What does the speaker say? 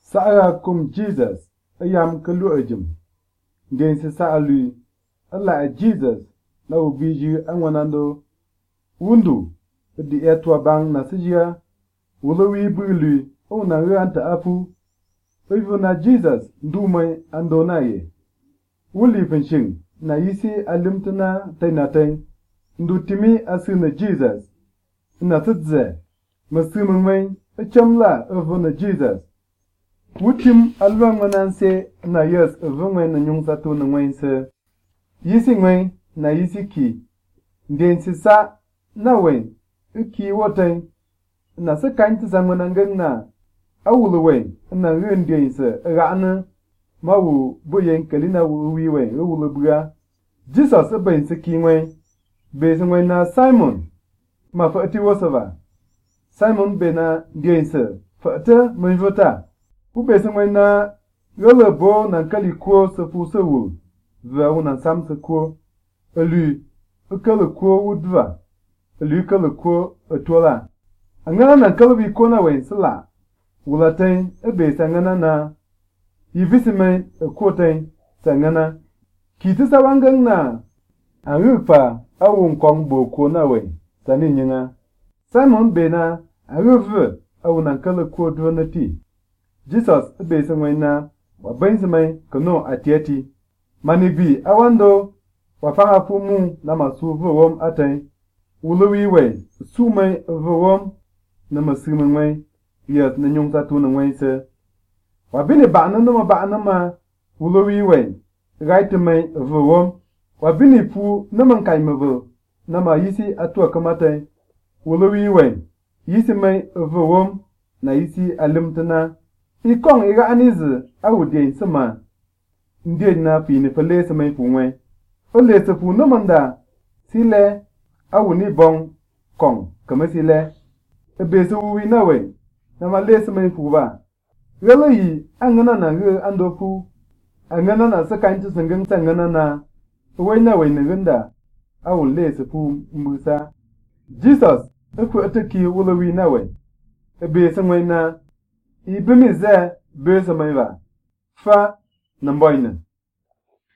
Sa'a kum Jesus ayam kalu ajum. Den si sa'a lui ala Jesus na ubiji anwanando wundu di etwa bang na sijia wulawi bului o na ranta apu oivu na Jesus ndumai andonaye wuli penshin na yisi alimtana tainatain ndutimi asina Jesus na tadze masimai achamla ovu na Jesus wutim alwang mananse na yes vungwe na nyungsatu na ngwense yisi ngwen na yisi ki ndensi sa na wen ki woten na se kan tsa manangan na awulu wen na ndense ra'ana mawu boyen kalina wi wen awulu buga Jesus ben se ki ngwen be se ngwen na Simon ma fa ti wasava Simon be na ndense fa ta manjota ube se ngwen na yole bo na kaliko se fu se wu va una sam se ko elu ukale ko wudva elu kale ko atola angana na kalbi ko na wen sala wulatain ebe sangana na yivisime ko tain sangana kiti sawangan na arufa awun kong bo ko na wen tani nyinga Simon bena arufa awun kale ko donati Jesus ebe sangwena wa benzimai kono atieti manibi awando wa fanga fumu na masu vowom atai wuluwi we sumai vowom na masimai yas na nyungsa tu na ngwense wa bini ba'na ma wuluwi we gaitmai vowom wa bini pu na man kai mavo na ma yisi atwa kamatai wuluwi we yisi mai vowom na yisi alimtana ikong iga anize awudien sama ndien na pini fele sama fuwe ole se fu no manda sile awuni bong kong kama sile ebe se wi na we na ma le sama fu ba wele yi angana na ge andofu angana na sakan ti sangin sangana na we na we ne ganda awun le se fu musa Jesus aku ataki wala wi na we ebe se ngwe na ibimize beza maiva fa na mboina